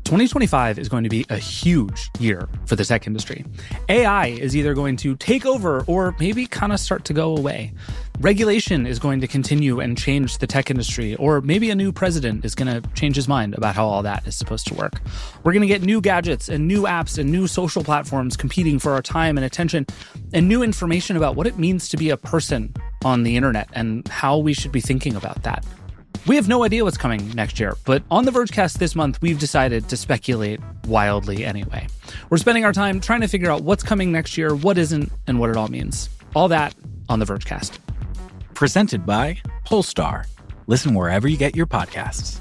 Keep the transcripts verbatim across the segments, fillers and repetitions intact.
twenty twenty-five is going to be a huge year for the tech industry. A I is either going to take over or maybe kind of start to go away. Regulation is going to continue and change the tech industry, or maybe a new president is going to change his mind about how all that is supposed to work. We're going to get new gadgets and new apps and new social platforms competing for our time and attention, and new information about what it means to be a person on the internet and how we should be thinking about that. We have no idea what's coming next year, but on the Vergecast this month, we've decided to speculate wildly anyway. We're spending our time trying to figure out what's coming next year, what isn't, and what it all means. All that on the Vergecast. Presented by Polestar. Listen wherever you get your podcasts.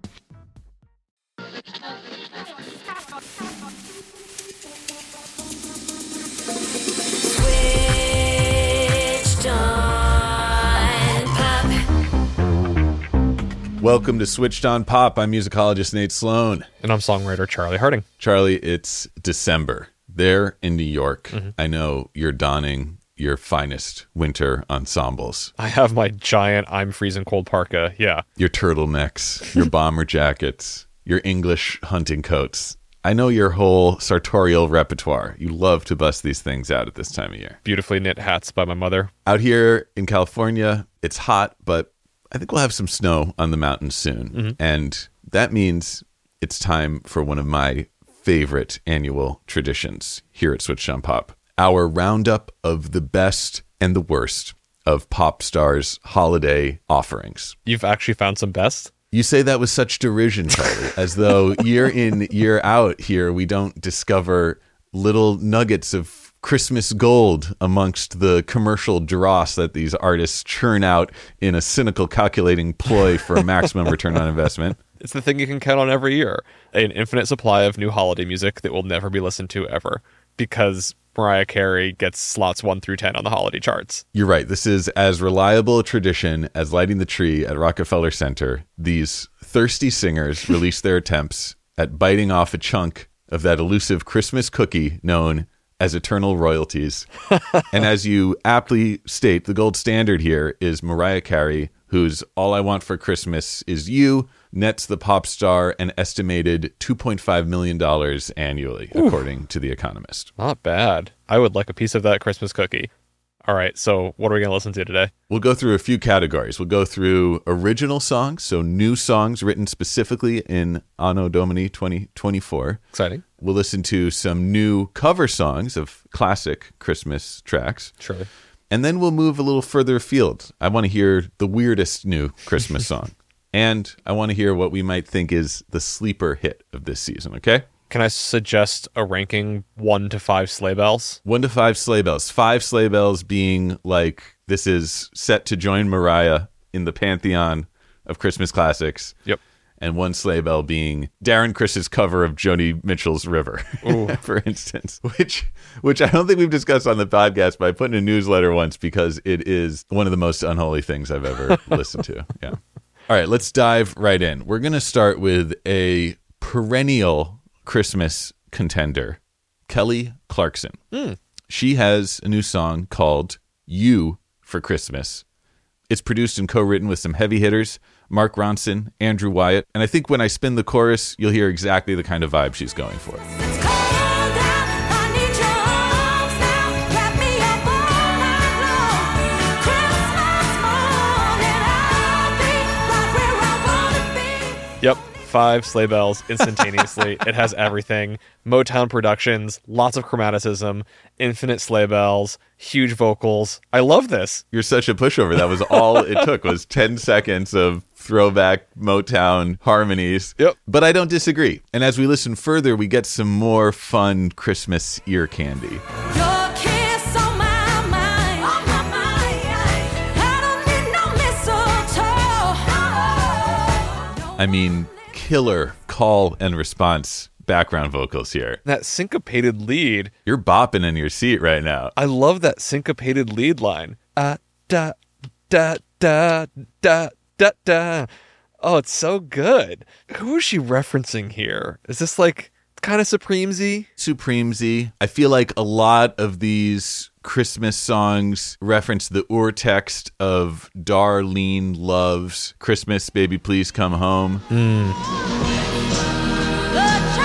Welcome to Switched on Pop. I'm musicologist Nate Sloan. And I'm songwriter Charlie Harding. Charlie, it's December. There in New York, mm-hmm. I know you're donning your finest winter ensembles. I have my giant I'm freezing cold parka, yeah. Your turtlenecks, your bomber jackets, your English hunting coats. I know your whole sartorial repertoire. You love to bust these things out at this time of year. Beautifully knit hats by my mother. Out here in California, it's hot, but I think we'll have some snow on the mountains soon. Mm-hmm. And that means it's time for one of my favorite annual traditions here at Switched on Pop. Our roundup of the best and the worst of pop stars' holiday offerings. You've actually found some best? You say that with such derision, Charlie, as though year in, year out here, we don't discover little nuggets of Christmas gold amongst the commercial dross that these artists churn out in a cynical calculating ploy for a maximum return on investment. It's the thing you can count on every year. An infinite supply of new holiday music that will never be listened to ever because Mariah Carey gets slots one through ten on the holiday charts. You're right. This is as reliable a tradition as lighting the tree at Rockefeller Center. These thirsty singers release their attempts at biting off a chunk of that elusive Christmas cookie known as eternal royalties. And as you aptly state, the gold standard here is Mariah Carey, whose All I Want for Christmas Is You nets the pop star an estimated two point five million dollars annually, Ooh. According to The Economist. Not bad. I would like a piece of that Christmas cookie. All right, so what are we going to listen to today? We'll go through a few categories. We'll go through original songs, so new songs written specifically in Anno Domini twenty twenty-four. Exciting. We'll listen to some new cover songs of classic Christmas tracks. Sure. And then we'll move a little further afield. I want to hear the weirdest new Christmas song. And I want to hear what we might think is the sleeper hit of this season, okay? Can I suggest a ranking one to five sleigh bells? One to five sleigh bells. Five sleigh bells being like this is set to join Mariah in the pantheon of Christmas classics. Yep. And one sleigh bell being Darren Chris's cover of Joni Mitchell's River, for instance, which which I don't think we've discussed on the podcast, but I put in a newsletter once because it is one of the most unholy things I've ever listened to. Yeah. All right, let's dive right in. We're going to start with a perennial Christmas contender, Kelly Clarkson. Mm. She has a new song called You for Christmas. It's produced and co-written with some heavy hitters, Mark Ronson, Andrew Wyatt, and I think when I spin the chorus, you'll hear exactly the kind of vibe she's going for. Yep. Five sleigh bells instantaneously. It has everything. Motown Productions, lots of chromaticism, infinite sleigh bells, huge vocals. I love this. You're such a pushover. That was all it took was ten seconds of throwback Motown harmonies. Yep. But I don't disagree. And as we listen further, we get some more fun Christmas ear candy. I mean, killer call and response background vocals here. That syncopated lead. You're bopping in your seat right now. I love that syncopated lead line. Uh, da, da, da, da, da, da. Oh, it's so good. Who is she referencing here? Is this like kind of Supreme-y? Supreme-y. I feel like a lot of these Christmas songs reference the urtext of Darlene Love's Christmas, Baby Please Come Home. Mm.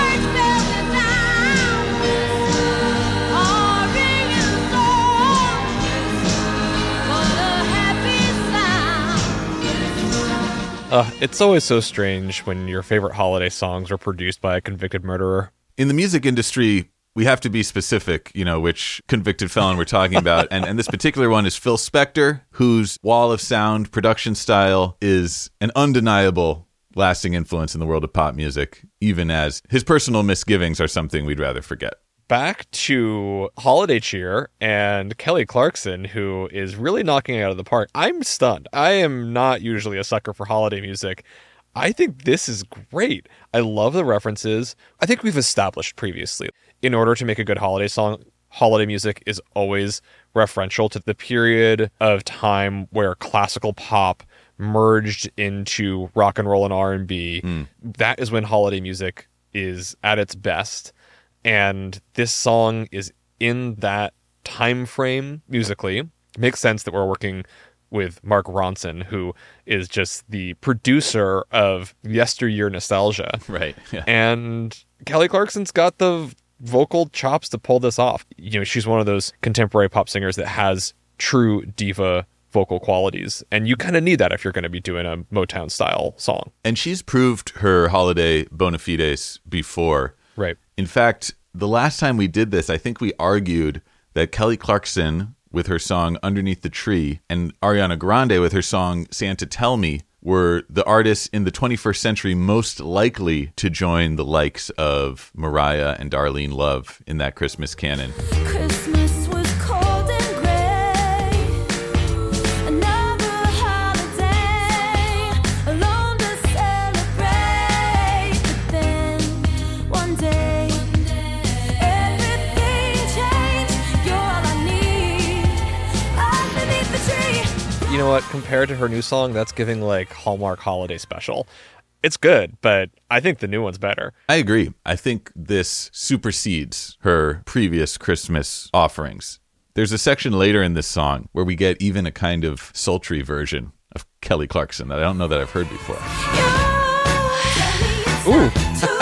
Uh, it's always so strange when your favorite holiday songs are produced by a convicted murderer. In the music industry, we have to be specific, you know, which convicted felon we're talking about. And, and this particular one is Phil Spector, whose wall of sound production style is an undeniable lasting influence in the world of pop music, even as his personal misgivings are something we'd rather forget. Back to Holiday Cheer and Kelly Clarkson, who is really knocking it out of the park. I'm stunned. I am not usually a sucker for holiday music. I think this is great. I love the references. I think we've established previously, in order to make a good holiday song, holiday music is always referential to the period of time where classical pop merged into rock and roll and R and B. Mm. That is when holiday music is at its best. And this song is in that time frame musically. It makes sense that we're working with Mark Ronson, who is just the producer of yesteryear nostalgia. Right. Yeah. And Kelly Clarkson's got the vocal chops to pull this off. You know, she's one of those contemporary pop singers that has true diva vocal qualities. And you kind of need that if you're going to be doing a Motown style song. And she's proved her holiday bona fides before. Right. In fact, the last time we did this, I think we argued that Kelly Clarkson with her song Underneath the Tree and Ariana Grande with her song Santa Tell Me were the artists in the twenty-first century most likely to join the likes of Mariah and Darlene Love in that Christmas canon. Christmas was cold and gray. Another holiday alone to celebrate. But then one day everything changed. You're all I need underneath the tree. You know what? Compared to her new song, that's giving like Hallmark Holiday Special. It's good, but I think the new one's better. I agree. I think this supersedes her previous Christmas offerings. There's a section later in this song where we get even a kind of sultry version of Kelly Clarkson that I don't know that I've heard before. Ooh.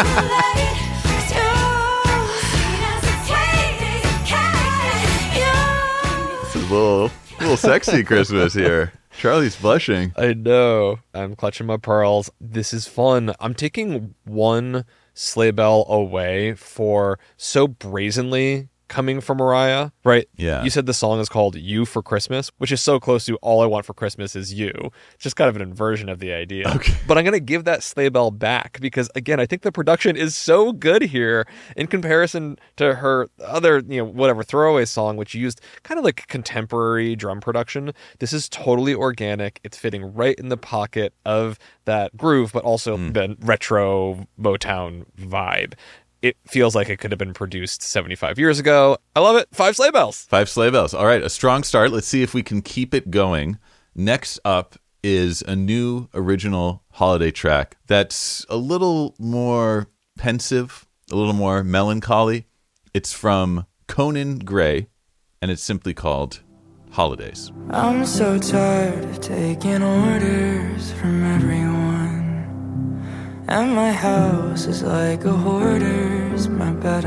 It's a little, little sexy Christmas here. Charlie's blushing. I know. I'm clutching my pearls. This is fun. I'm taking one sleigh bell away for so brazenly coming from Mariah, right? Yeah. You said the song is called You for Christmas, which is so close to All I Want for Christmas is You. It's just kind of an inversion of the idea. Okay. But I'm going to give that sleigh bell back because, again, I think the production is so good here in comparison to her other, you know, whatever, throwaway song, which used kind of like contemporary drum production. This is totally organic. It's fitting right in the pocket of that groove, but also mm. the retro Motown vibe. It feels like it could have been produced seventy-five years ago. I love it. Five sleigh bells. Five sleigh bells. All right, a strong start. Let's see if we can keep it going. Next up is a new original holiday track that's a little more pensive, a little more melancholy. It's from Conan Gray, and it's simply called Holidays. I'm so tired of taking orders from everyone. And my house is like a hoarder's, my bed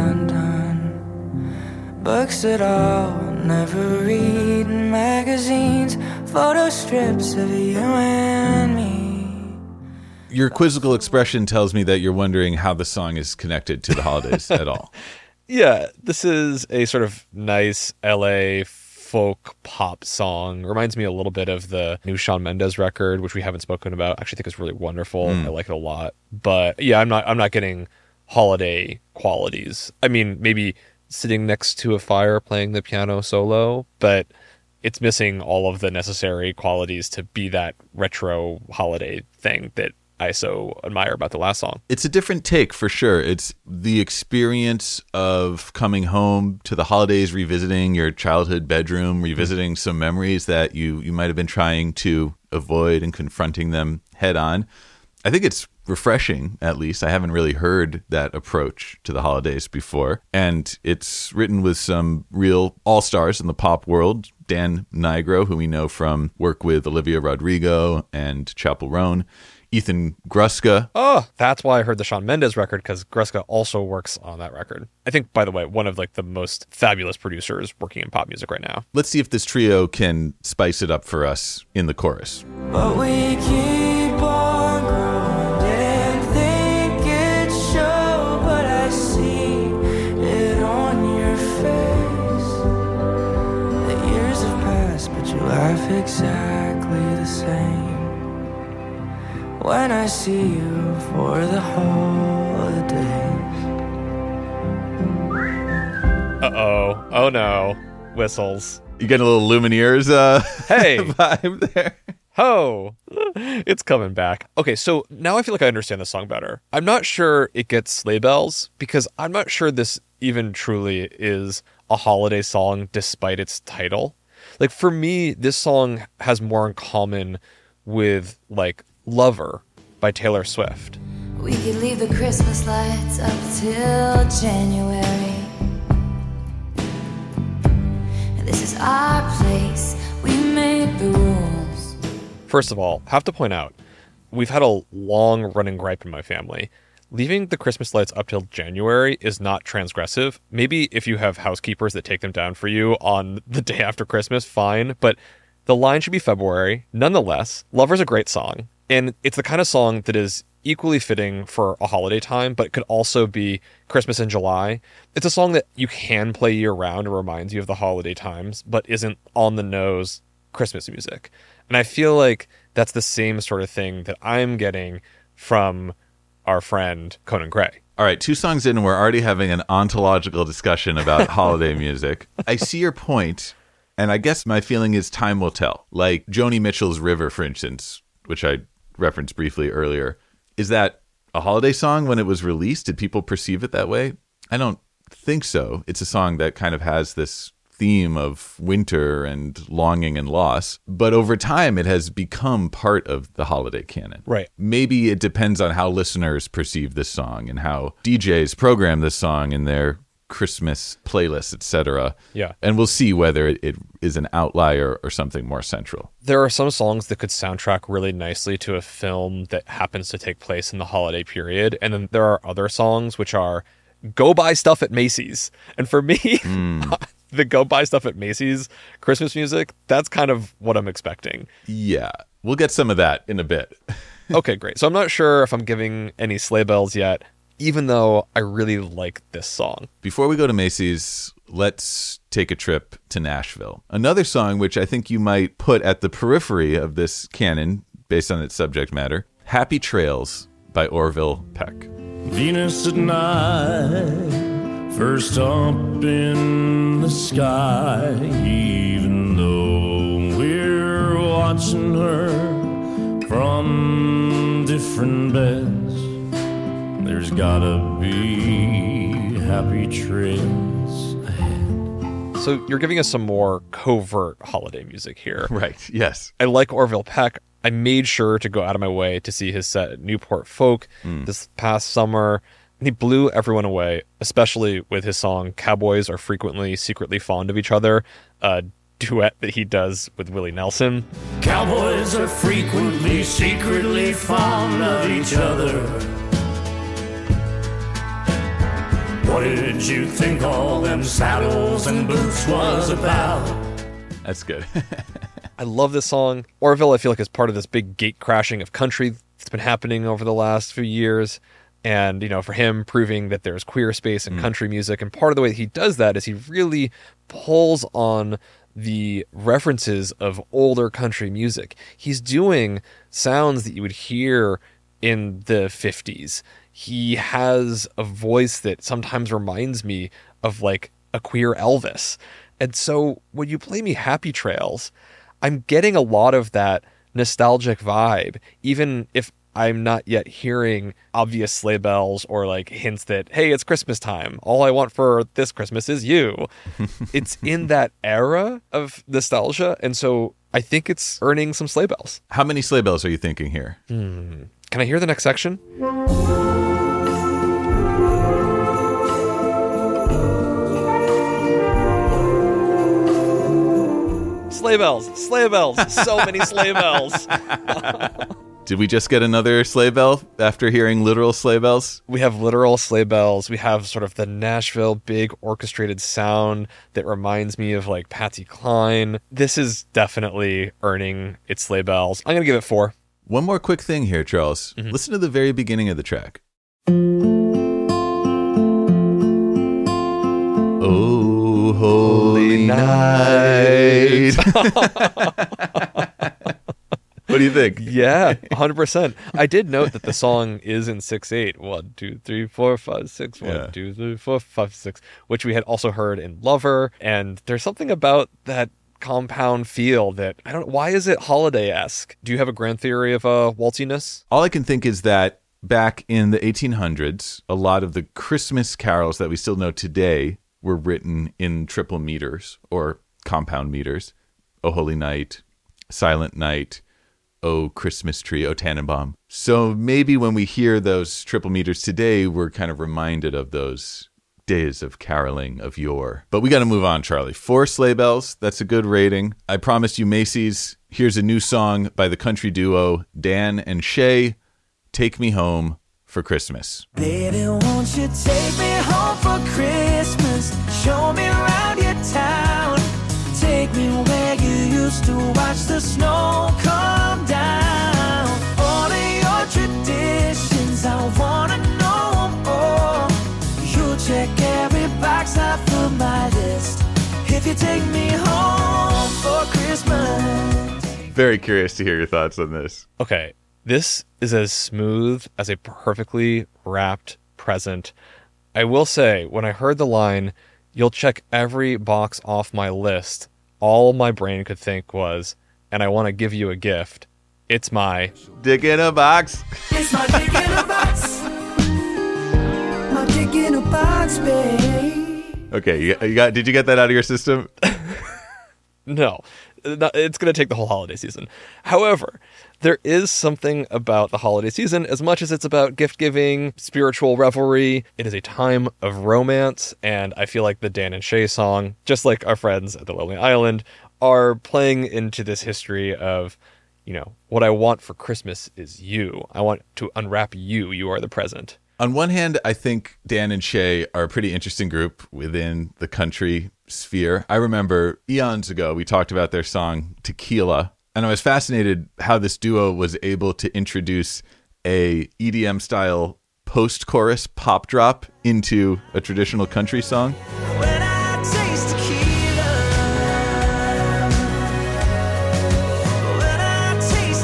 undone. Books that I'll never read, magazines, photo strips of you and me. Your quizzical expression tells me that you're wondering how the song is connected to the holidays at all. Yeah, this is a sort of nice L A folk pop song. Reminds me a little bit of the new Shawn Mendes record, which we haven't spoken about. I actually think it's really wonderful. Mm. I like it a lot. But yeah, I'm not I'm not getting holiday qualities. I mean, maybe sitting next to a fire playing the piano solo, but it's missing all of the necessary qualities to be that retro holiday thing that I so admire about the last song. It's a different take for sure. It's the experience of coming home to the holidays, revisiting your childhood bedroom, revisiting some memories that you, you might have been trying to avoid and confronting them head on. I think it's refreshing, at least. I haven't really heard that approach to the holidays before. And it's written with some real all-stars in the pop world. Dan Nigro, who we know from work with Olivia Rodrigo and Chappell Roan. Ethan Gruska. Oh, that's why I heard the Shawn Mendes record, because Gruska also works on that record. I think, by the way, one of like the most fabulous producers working in pop music right now. Let's see if this trio can spice it up for us in the chorus. But we keep on when I see you for the holidays. Uh-oh. Oh, no. Whistles. You getting a little Lumineers uh, Hey. vibe there? Ho! It's coming back. Okay, so now I feel like I understand the song better. I'm not sure it gets sleigh bells because I'm not sure this even truly is a holiday song despite its title. Like, for me, this song has more in common with, like, Lover by Taylor Swift. We could leave the Christmas lights up till January. This is our place. We made the rules. First of all, have to point out, we've had a long-running gripe in my family. Leaving the Christmas lights up till January is not transgressive. Maybe if you have housekeepers that take them down for you on the day after Christmas, fine. But the line should be February. Nonetheless, Lover's a great song. And it's the kind of song that is equally fitting for a holiday time, but it could also be Christmas in July. It's a song that you can play year-round and reminds you of the holiday times, but isn't on-the-nose Christmas music. And I feel like that's the same sort of thing that I'm getting from our friend Conan Gray. All right, two songs in, and we're already having an ontological discussion about holiday music. I see your point, and I guess my feeling is time will tell. Like Joni Mitchell's River, for instance, which I referenced briefly earlier. Is that a holiday song when it was released? Did people perceive it that way? I don't think so. It's a song that kind of has this theme of winter and longing and loss. But over time, it has become part of the holiday canon. Right. Maybe it depends on how listeners perceive this song and how D Js program this song in their Christmas playlists, et cetera. Yeah. And we'll see whether it, it is an outlier or something more central. There are some songs that could soundtrack really nicely to a film that happens to take place in the holiday period. And then there are other songs which are go buy stuff at Macy's. And for me, mm. the go buy stuff at Macy's Christmas music, that's kind of what I'm expecting. Yeah. We'll get some of that in a bit. Okay, great. So I'm not sure if I'm giving any sleigh bells yet, even though I really like this song. Before we go to Macy's, let's take a trip to Nashville. Another song which I think you might put at the periphery of this canon based on its subject matter, Happy Trails by Orville Peck. Venus at night, first up in the sky, even though we're watching her from different beds. There's gotta be happy trails ahead. So you're giving us some more covert holiday music here. Right, yes. I like Orville Peck. I made sure to go out of my way to see his set at Newport Folk mm. this past summer. And he blew everyone away, especially with his song Cowboys Are Frequently Secretly Fond of Each Other, a duet that he does with Willie Nelson. Cowboys are frequently secretly fond of each other. What did you think all them saddles and boots was about? That's good. I love this song. Orville, I feel like, is part of this big gate crashing of country that's been happening over the last few years. And, you know, for him, proving that there's queer space in mm. country music. And part of the way he does that is he really pulls on the references of older country music. He's doing sounds that you would hear in the fifties. He has a voice that sometimes reminds me of like a queer Elvis. And so when you play me Happy Trails, I'm getting a lot of that nostalgic vibe, even if I'm not yet hearing obvious sleigh bells or like hints that, hey, it's Christmas time. All I want for this Christmas is you. It's in that era of nostalgia. And so I think it's earning some sleigh bells. How many sleigh bells are you thinking here? Hmm. Can I hear the next section? Sleigh bells, sleigh bells, so many sleigh bells. Did we just get another sleigh bell after hearing literal sleigh bells? We have literal sleigh bells. We have sort of the Nashville big orchestrated sound that reminds me of like Patsy Cline. This is definitely earning its sleigh bells. I'm going to give it four. One more quick thing here, Charles. Mm-hmm. Listen to the very beginning of the track. Oh, holy night. What do do you think? Yeah, one hundred percent. I did note that the song is in six eight. One, two, three, four, five, six. One, Yeah. two, three, four, five, six. Which we had also heard in Lover. And there's something about that compound feel that, I don't know, why is it holiday-esque? Do you have a grand theory of uh, waltziness? All I can think is that back in the eighteen hundreds, a lot of the Christmas carols that we still know today were written in triple meters or compound meters. O Holy Night, Silent Night, O Christmas Tree, O Tannenbaum. So maybe when we hear those triple meters today, we're kind of reminded of those days of caroling of yore. But we got to move on, Charlie. Four sleigh bells. That's a good rating. I promised you Macy's. Here's a new song by the country duo Dan and Shay, Take Me Home for Christmas. Baby, won't you take me home for Christmas? Show me around your town. Take me where you used to watch the snow come down. All of your traditions, I wanna know them all. You check every box off of my list. If you take me home for Christmas. Very curious to hear your thoughts on this. Okay, this is as smooth as a perfectly wrapped present. I will say, when I heard the line, you'll check every box off my list, all my brain could think was, and I want to give you a gift. It's my... Dick in a box. It's my dick in a box. My dick in a box, babe. Okay, you, you got. Did you get that out of your system? No, not- it's going to take the whole holiday season. However, there is something about the holiday season, as much as it's about gift-giving, spiritual revelry. It is a time of romance, and I feel like the Dan and Shay song, just like our friends at the Lonely Island, are playing into this history of, you know, what I want for Christmas is you. I want to unwrap you. You are the present. On one hand, I think Dan and Shay are a pretty interesting group within the country sphere. I remember eons ago, we talked about their song Tequila, and I was fascinated how this duo was able to introduce a E D M-style post-chorus pop drop into a traditional country song. When I taste tequila, when I taste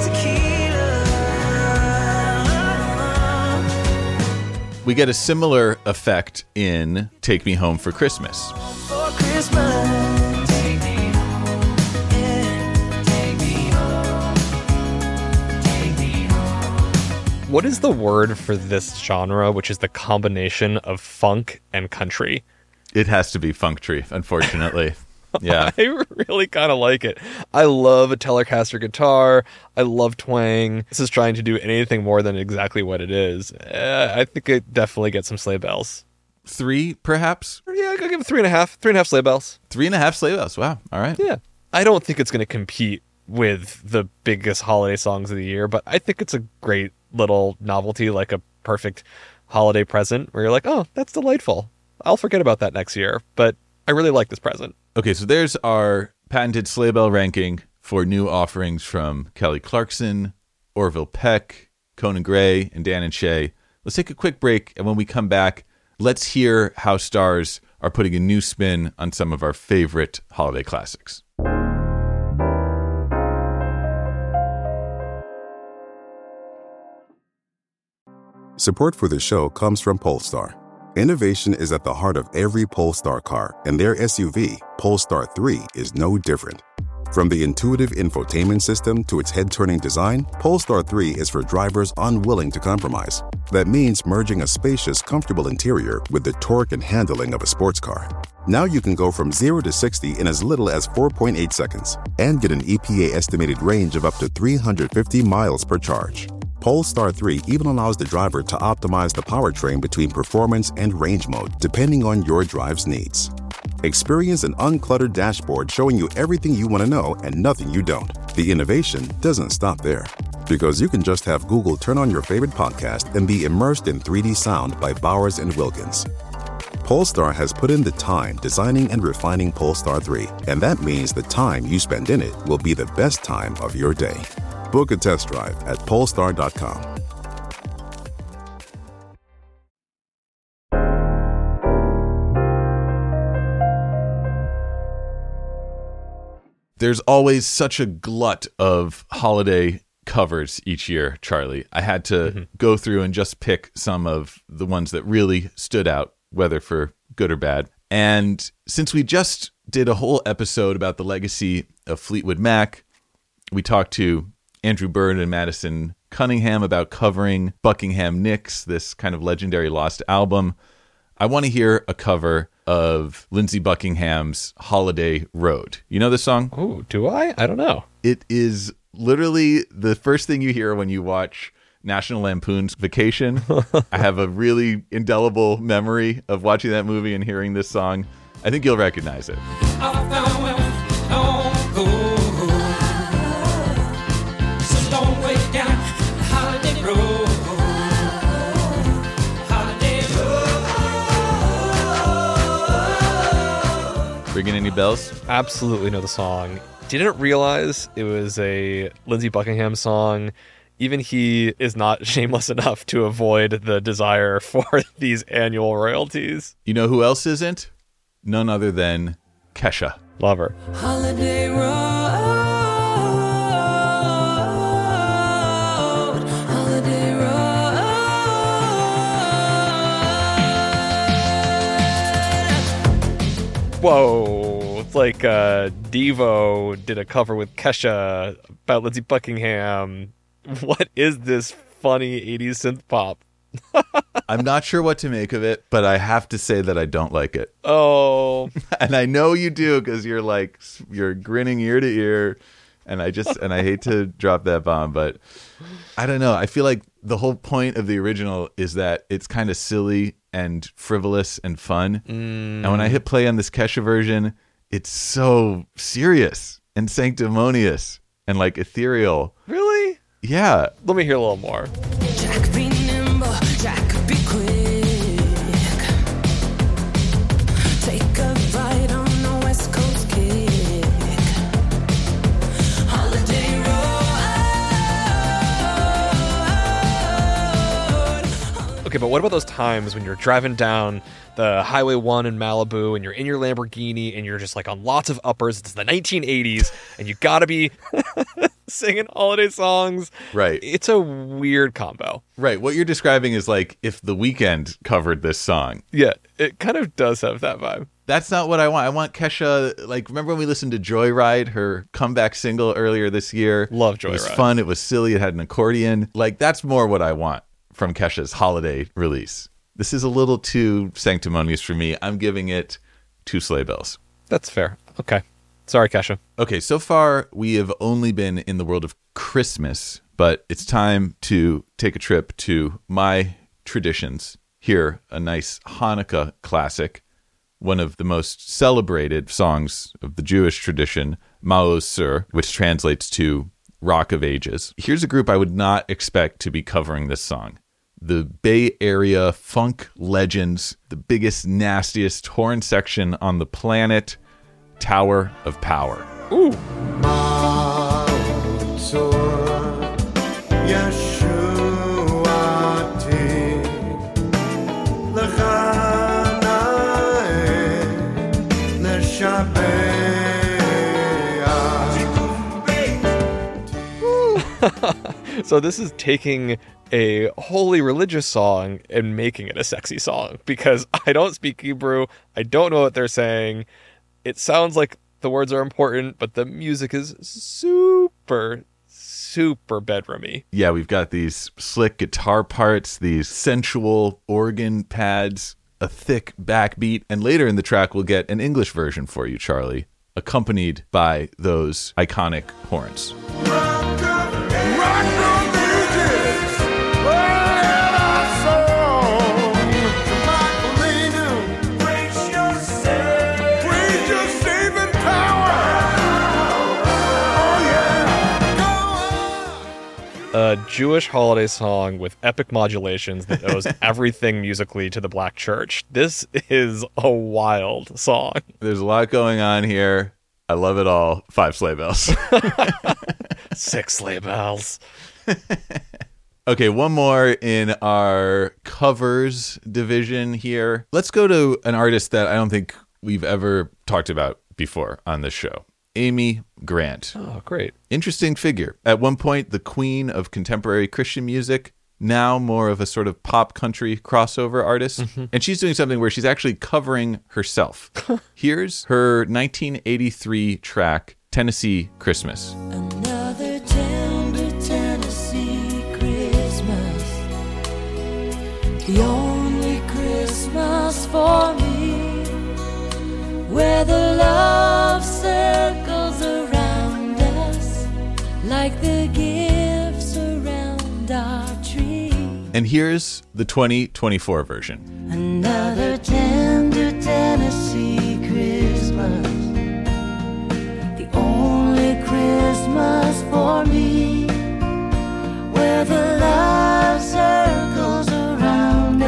tequila, We get a similar effect in Take Me Home for Christmas. for Christmas. Take me home, yeah, take me home, take me home. What is the word for this genre, which is the combination of funk and country? It has to be Funktry, unfortunately. Yeah. I really kind of like it. I love a Telecaster guitar. I love twang. This is trying to do anything more than exactly what it is. Uh, I think it definitely gets some sleigh bells. Three, perhaps? Yeah, I'll give it three and a half. Three and a half sleigh bells. Three and a half sleigh bells. Wow. All right. Yeah. I don't think it's going to compete with the biggest holiday songs of the year, but I think it's a great little novelty, like a perfect holiday present where you're like, oh, that's delightful. I'll forget about that next year, but I really like this present. Okay, so there's our patented sleigh bell ranking for new offerings from Kelly Clarkson, Orville Peck, Conan Gray, and Dan and Shay. Let's take a quick break, and when we come back, let's hear how stars are putting a new spin on some of our favorite holiday classics. Support for the show comes from Polestar. Innovation is at the heart of every Polestar car, and their S U V, Polestar three, is no different. From the intuitive infotainment system to its head-turning design, Polestar three is for drivers unwilling to compromise. That means merging a spacious, comfortable interior with the torque and handling of a sports car. Now you can go from zero to sixty in as little as four point eight seconds and get an E P A estimated range of up to three hundred fifty miles per charge. Polestar three even allows the driver to optimize the powertrain between performance and range mode, depending on your drive's needs. Experience an uncluttered dashboard showing you everything you want to know and nothing you don't. The innovation doesn't stop there, because you can just have Google turn on your favorite podcast and be immersed in three D sound by Bowers and Wilkins. Polestar has put in the time designing and refining Polestar three, and that means the time you spend in it will be the best time of your day. Book a test drive at polestar dot com. There's always such a glut of holiday covers each year, Charlie, I had to mm-hmm. go through and just pick some of the ones that really stood out, whether for good or bad. And since we just did a whole episode about the legacy of Fleetwood Mac, we talked to Andrew Bird and Madison Cunningham about covering Buckingham Nicks, this kind of legendary lost album. I want to hear a cover of Lindsey Buckingham's Holiday Road. You know this song? Oh, do I? I don't know. It is literally the first thing you hear when you watch National Lampoon's Vacation. I have a really indelible memory of watching that movie and hearing this song. I think you'll recognize it. Ringing any bells? Absolutely know the song. Didn't realize it was a Lindsey Buckingham song. Even he is not shameless enough to avoid the desire for these annual royalties. You know who else isn't? None other than Kesha. Love her. Holiday Road, Holiday Road. Whoa. It's like uh, Devo did a cover with Kesha about Lindsey Buckingham. What is this funny eighties synth pop? I'm not sure what to make of it, but I have to say that I don't like it. Oh. And I know you do, because you're like, you're grinning ear to ear. And I just, and I hate to drop that bomb, but I don't know. I feel like the whole point of the original is that it's kind of silly and frivolous and fun. Mm. And when I hit play on this Kesha version, it's so serious and sanctimonious and like ethereal. Really? Yeah. Let me hear a little more. Jack be nimble, Jack be quick. Take a ride on the West Coast kick. Holiday Road. Okay, but what about those times when you're driving down the Highway one in Malibu and you're in your Lamborghini and you're just like on lots of uppers? It's the nineteen eighties and you gotta be singing holiday songs. Right. It's a weird combo. Right. What you're describing is like if The Weeknd covered this song. Yeah, it kind of does have that vibe. That's not what I want. I want Kesha, like, remember when we listened to Joyride, her comeback single earlier this year? Love Joyride. It was fun. It was silly. It had an accordion. Like, that's more what I want from Kesha's holiday release. This is a little too sanctimonious for me. I'm giving it two sleigh bells. That's fair. Okay. Sorry, Kesha. Okay, so far we have only been in the world of Christmas, but it's time to take a trip to my traditions. Here, a nice Hanukkah classic, one of the most celebrated songs of the Jewish tradition, Maoz Tzur, which translates to Rock of Ages. Here's a group I would not expect to be covering this song. The Bay Area funk legends, the biggest, nastiest horn section on the planet, Tower of Power. Ooh. So this is taking a wholly religious song and making it a sexy song, because I don't speak Hebrew. I don't know what they're saying. It sounds like the words are important, but the music is super, super bedroomy. Yeah, we've got these slick guitar parts, these sensual organ pads, a thick backbeat, and later in the track we'll get an English version for you, Charlie, accompanied by those iconic horns. Rock of, rock of ages, our song. Macarena, praise your saving, praise your saving power. Oh yeah, go on. A Jewish holiday song with epic modulations that owes everything musically to the Black Church. This is a wild song. There's a lot going on here. I love it all. Five sleigh bells. Six sleigh bells. Okay, one more in our covers division here. Let's go to an artist that I don't think we've ever talked about before on this show. Amy Grant. Oh, great. Interesting figure. At one point, the queen of contemporary Christian music, now more of a sort of pop country crossover artist. Mm-hmm. And she's doing something where she's actually covering herself. Here's her nineteen eighty-three track, Tennessee Christmas. Another tender Tennessee Christmas, the only Christmas for me, where the love circles around us like the gifts around our tree. And here's the twenty twenty-four version. Another tender Tennessee Christmas, the only Christmas for me, where the love circles around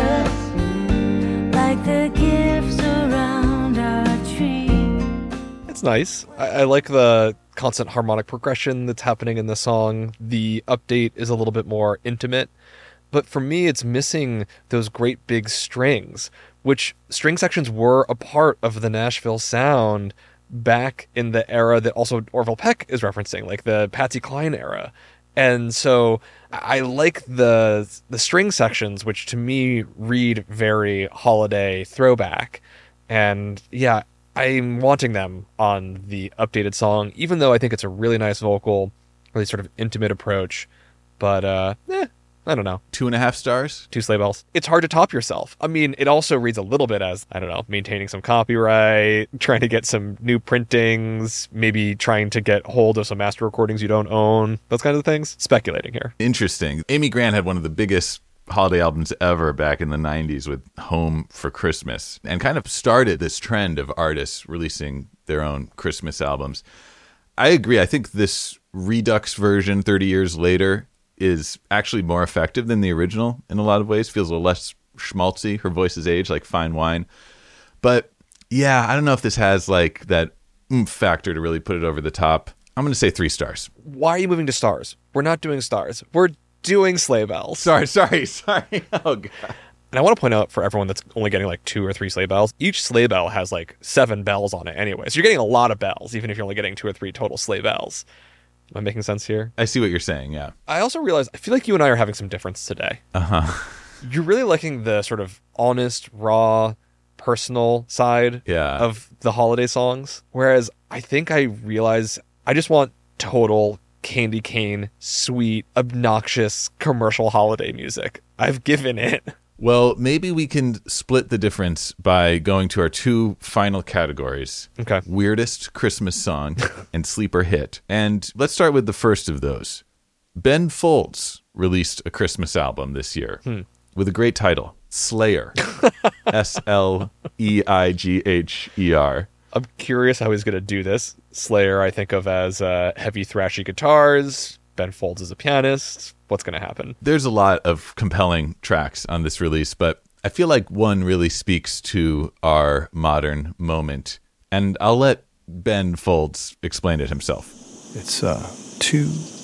us like the gifts around our tree. It's nice. I, I like the constant harmonic progression that's happening in the song. The update is a little bit more intimate. But for me, it's missing those great big strings, which string sections were a part of the Nashville sound back in the era that also Orville Peck is referencing, like the Patsy Cline era. And so I like the the string sections, which to me read very holiday throwback. And yeah, I'm wanting them on the updated song, even though I think it's a really nice vocal, really sort of intimate approach. But, uh, eh. I don't know. Two and a half stars? Two sleigh bells. It's hard to top yourself. I mean, it also reads a little bit as, I don't know, maintaining some copyright, trying to get some new printings, maybe trying to get hold of some master recordings you don't own, those kinds of things. Speculating here. Interesting. Amy Grant had one of the biggest holiday albums ever back in the nineties with Home for Christmas, and kind of started this trend of artists releasing their own Christmas albums. I agree. I think this Redux version thirty years later is actually more effective than the original in a lot of ways. Feels a little less schmaltzy. Her voice is aged like fine wine. But yeah, I don't know if this has like that oomph factor to really put it over the top. I'm going to say three stars. Why are you moving to stars? We're not doing stars. We're doing sleigh bells. Sorry, sorry, sorry. Oh, God. And I want to point out for everyone that's only getting like two or three sleigh bells, each sleigh bell has like seven bells on it anyway. So you're getting a lot of bells, even if you're only getting two or three total sleigh bells. Am I making sense here? I see what you're saying, yeah. I also realize, I feel like you and I are having some difference today. Uh-huh. You're really liking the sort of honest, raw, personal side yeah. of the holiday songs. Whereas I think I realize I just want total candy cane, sweet, obnoxious, commercial holiday music. I've given it. Well, maybe we can split the difference by going to our two final categories. Okay. Weirdest Christmas song and sleeper hit. And let's start with the first of those. Ben Folds released a Christmas album this year hmm. with a great title, Slayer. S L E I G H E R. I'm curious how he's going to do this. Slayer, I think of as uh, heavy thrashy guitars. Ben Folds is a pianist. What's going to happen? There's a lot of compelling tracks on this release, but I feel like one really speaks to our modern moment. And I'll let Ben Folds explain it himself. It's uh, two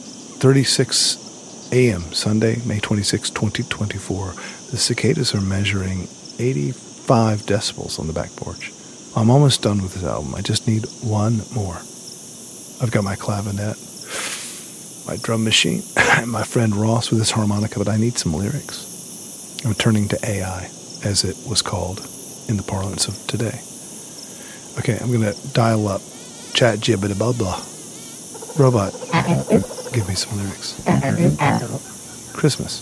thirty-six a.m. Sunday, May twenty-sixth, twenty twenty-four. The cicadas are measuring eighty-five decibels on the back porch. I'm almost done with this album. I just need one more. I've got my clavinet, my drum machine, and my friend Ross with his harmonica, but I need some lyrics. I'm turning to A I, as it was called in the parlance of today. Okay, I'm going to dial up chat jibbity blah blah. Robot, give me some lyrics. Christmas.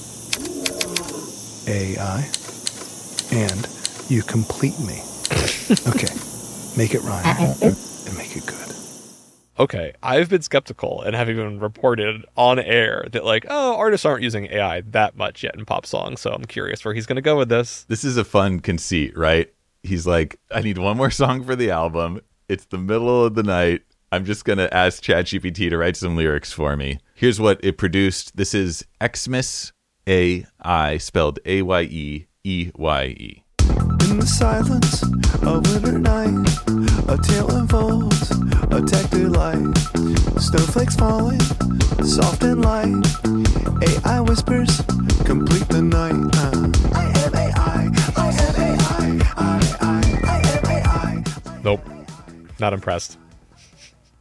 A I. And you complete me. Okay, make it rhyme and make it good. Okay, I've been skeptical and have even reported on air that, like, oh, artists aren't using A I that much yet in pop songs, so I'm curious where he's going to go with this. This is a fun conceit, right? He's like, I need one more song for the album. It's the middle of the night. I'm just going to ask ChatGPT to write some lyrics for me. Here's what it produced. This is Xmas A I, spelled A Y E E Y E. In the silence of winter night, a tale unfolds, a tactile light. Snowflakes falling, soft and light. A I whispers, complete the night. Uh, I am A I, I am A I, I, I, I am A I. Nope, not impressed.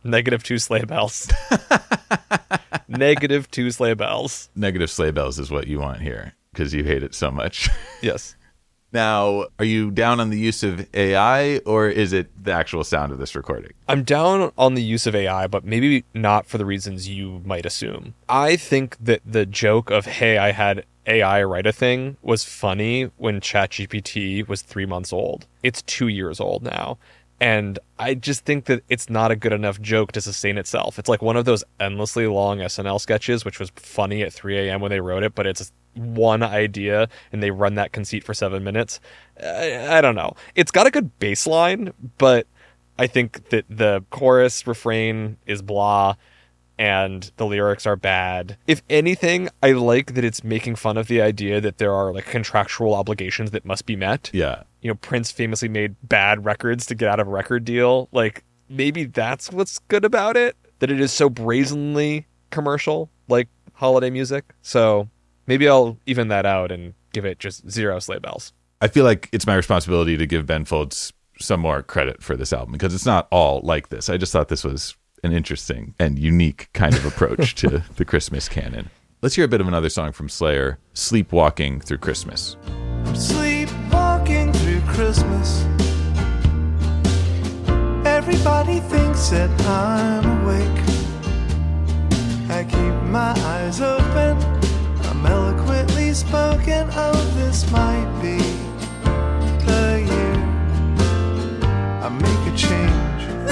Negative two sleigh bells. Negative two sleigh bells. Negative sleigh bells is what you want here because you hate it so much. Yes. Now, are you down on the use of A I or is it the actual sound of this recording? I'm down on the use of A I, but maybe not for the reasons you might assume. I think that the joke of, hey, I had A I write a thing was funny when ChatGPT was three months old. It's two years old now. And I just think that it's not a good enough joke to sustain itself. It's like one of those endlessly long S N L sketches, which was funny at three a.m. when they wrote it, but it's one idea and they run that conceit for seven minutes. I, I don't know. It's got a good baseline, but I think that the chorus refrain is blah and the lyrics are bad. If anything, I like that it's making fun of the idea that there are like contractual obligations that must be met. Yeah. You know, Prince famously made bad records to get out of a record deal. Like, maybe that's what's good about it, that it is so brazenly commercial, like holiday music. So maybe I'll even that out and give it just zero sleigh bells. I feel like it's my responsibility to give Ben Folds some more credit for this album because it's not all like this. I just thought this was an interesting and unique kind of approach to the Christmas canon. Let's hear a bit of another song from Slayer, Sleepwalking Through Christmas. I'm sleepwalking through Christmas. Everybody thinks that I'm awake. I keep my eyes open. I'm eloquently spoken. Oh, this might be the year I make a change.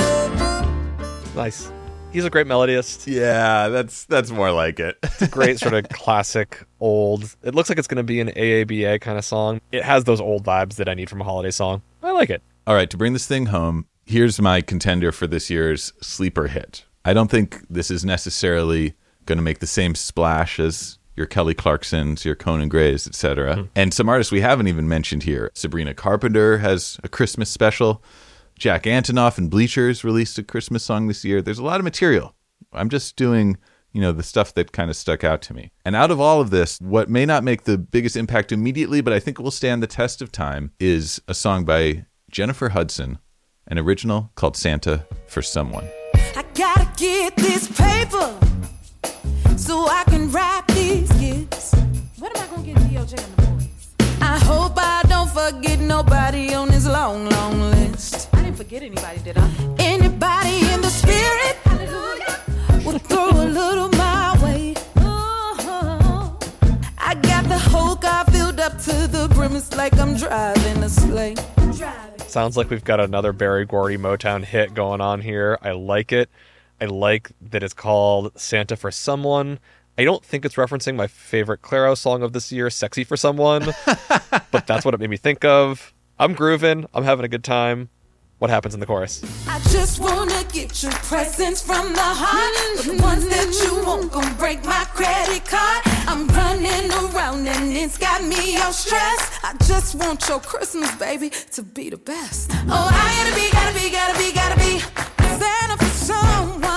Nice. He's a great melodist. Yeah, that's that's more like it. It's a great sort of classic old. It looks like it's going to be an A A B A kind of song. It has those old vibes that I need from a holiday song. I like it. All right, to bring this thing home, here's my contender for this year's sleeper hit. I don't think this is necessarily going to make the same splash as your Kelly Clarksons, your Conan Grays, et cetera. Mm-hmm. And some artists we haven't even mentioned here. Sabrina Carpenter has a Christmas special. Jack Antonoff and Bleachers released a Christmas song this year. There's a lot of material. I'm just doing, you know, the stuff that kind of stuck out to me. And out of all of this, what may not make the biggest impact immediately, but I think will stand the test of time, is a song by Jennifer Hudson, an original called Santa for Someone. I gotta get this paper so I can wrap these gifts. What am I gonna get D O J and the boys? I hope I don't forget nobody on this long, long list. I didn't forget anybody, did I? Anybody in the spirit? Hallelujah. Will throw a little my way. Oh, I got the whole car filled up to the brim. It's like I'm driving a sleigh. Driving. Sounds like we've got another Berry Gordy Motown hit going on here. I like it. I like that it's called Santa for Someone. I don't think it's referencing my favorite Clairo song of this year, Sexy for Someone, but that's what it made me think of. I'm grooving. I'm having a good time. What happens in the chorus? I just wanna get your presents from the heart, but the ones that you won't gon' break my credit card. I'm running around and it's got me all stressed. I just want your Christmas, baby, to be the best. Oh, I gotta be, gotta be, gotta be, gotta be Santa for someone.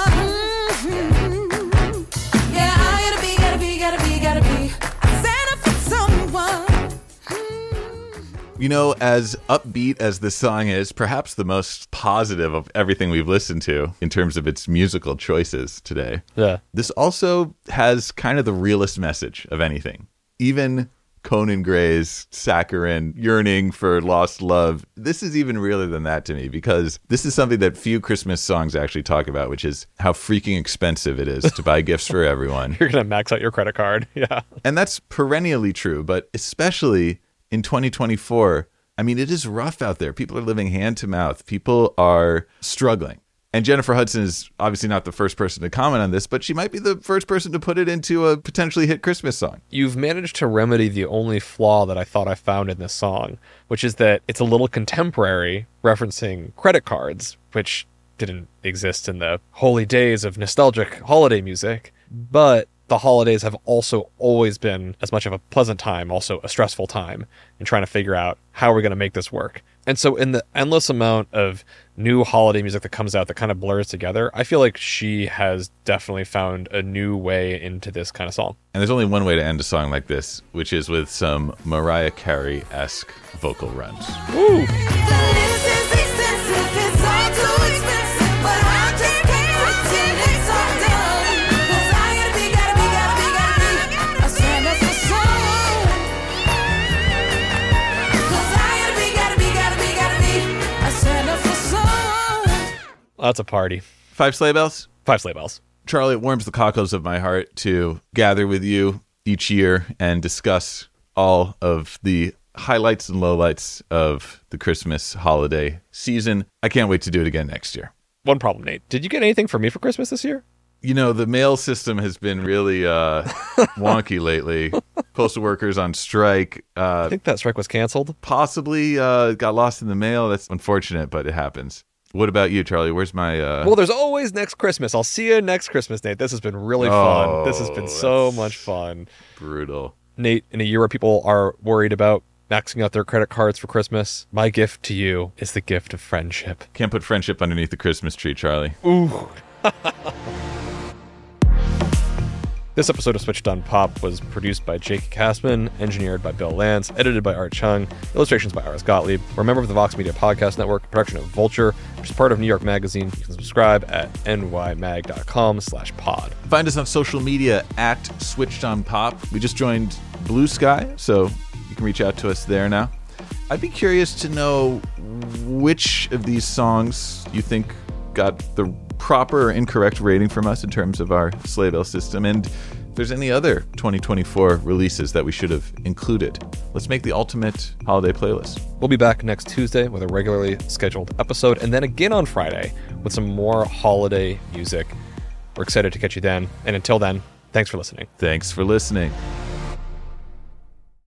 Mm-hmm. Yeah, I gotta be, gotta be, gotta be, gotta be Santa for someone. You know, as upbeat as this song is, perhaps the most positive of everything we've listened to in terms of its musical choices today. Yeah. This also has kind of the realest message of anything. Even Conan Gray's saccharine yearning for lost love, this is even realer than that to me, because this is something that few Christmas songs actually talk about, which is how freaking expensive it is to buy gifts for everyone. You're going to max out your credit card. Yeah. And that's perennially true, but especially in twenty twenty-four, I mean, it is rough out there. People are living hand to mouth. People are struggling. And Jennifer Hudson is obviously not the first person to comment on this, but she might be the first person to put it into a potentially hit Christmas song. You've managed to remedy the only flaw that I thought I found in this song, which is that it's a little contemporary, referencing credit cards, which didn't exist in the holy days of nostalgic holiday music. But the holidays have also always been as much of a pleasant time, also a stressful time, in trying to figure out how we're going to make this work. And so in the endless amount of new holiday music that comes out that kind of blurs together, I feel like she has definitely found a new way into this kind of song. And there's only one way to end a song like this, which is with some Mariah Carey-esque vocal runs. Woo! The list is extensive, it's all too expensive, but I just can't That's a party. Five sleigh bells? Five sleigh bells. Charlie, it warms the cockles of my heart to gather with you each year and discuss all of the highlights and lowlights of the Christmas holiday season. I can't wait to do it again next year. One problem, Nate. Did you get anything for me for Christmas this year? You know, the mail system has been really uh, wonky lately. Postal workers on strike. Uh, I think that strike was canceled. Possibly uh, got lost in the mail. That's unfortunate, but it happens. What about you, Charlie? Where's my... Uh... Well, there's always next Christmas. I'll see you next Christmas, Nate. This has been really Oh, fun. This has been so much fun. Brutal. Nate, in a year where people are worried about maxing out their credit cards for Christmas, my gift to you is the gift of friendship. Can't put friendship underneath the Christmas tree, Charlie. Ooh. This episode of Switched on Pop was produced by Jake Kassman, engineered by Bill Lance, edited by Art Chung, illustrations by Iris Gottlieb. We're a member of the Vox Media Podcast Network, production of Vulture, which is part of New York Magazine. You can subscribe at nymag.com slash pod. Find us on social media at Switched on Pop. We just joined Blue Sky, so you can reach out to us there now. I'd be curious to know which of these songs you think got the proper or incorrect rating from us in terms of our sleigh bell system, and if there's any other twenty twenty-four releases that we should have included. Let's make the ultimate holiday playlist. We'll be back next Tuesday with a regularly scheduled episode, and then again on Friday with some more holiday music. We're excited to catch you then, and until then, thanks for listening. Thanks for listening.